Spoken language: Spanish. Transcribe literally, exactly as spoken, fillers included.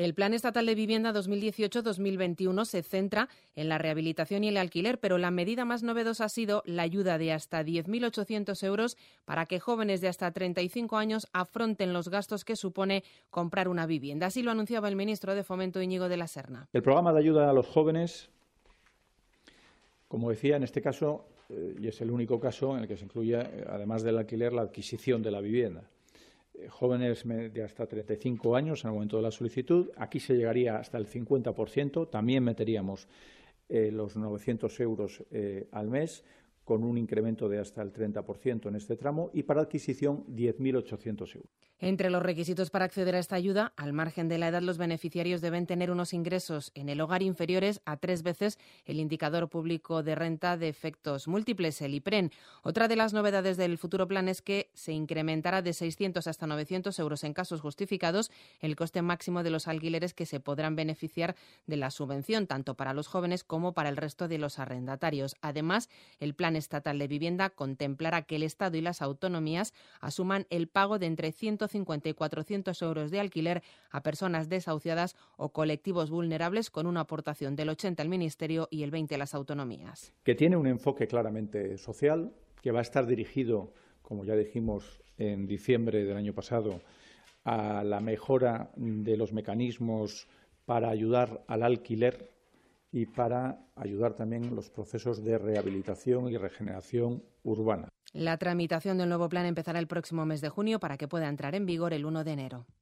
El Plan Estatal de Vivienda dos mil dieciocho dos mil veintiuno se centra en la rehabilitación y el alquiler, pero la medida más novedosa ha sido la ayuda de hasta diez mil ochocientos euros para que jóvenes de hasta treinta y cinco años afronten los gastos que supone comprar una vivienda. Así lo anunciaba el ministro de Fomento, Íñigo de la Serna. El programa de ayuda a los jóvenes, como decía, en este caso, eh, y es el único caso en el que se incluye, eh, además del alquiler, la adquisición de la vivienda. Jóvenes de hasta treinta y cinco años en el momento de la solicitud. Aquí se llegaría hasta el cincuenta por ciento. También meteríamos eh, los novecientos euros eh, al mes, con un incremento de hasta el treinta por ciento en este tramo, y para adquisición diez mil ochocientos euros. Entre los requisitos para acceder a esta ayuda, al margen de la edad, los beneficiarios deben tener unos ingresos en el hogar inferiores a tres veces el indicador público de renta de efectos múltiples, el IPREN. Otra de las novedades del futuro plan es que se incrementará de seiscientos hasta novecientos euros en casos justificados el coste máximo de los alquileres que se podrán beneficiar de la subvención, tanto para los jóvenes como para el resto de los arrendatarios. Además, el Plan Estatal de Vivienda contemplará que el Estado y las autonomías asuman el pago de entre ciento cincuenta y cuatrocientos euros de alquiler a personas desahuciadas o colectivos vulnerables, con una aportación del ochenta al Ministerio y el veinte a las autonomías. Que tiene un enfoque claramente social, que va a estar dirigido, como ya dijimos en diciembre del año pasado, a la mejora de los mecanismos para ayudar al alquiler y para ayudar también los procesos de rehabilitación y regeneración urbana. La tramitación del nuevo plan empezará el próximo mes de junio para que pueda entrar en vigor el uno de enero.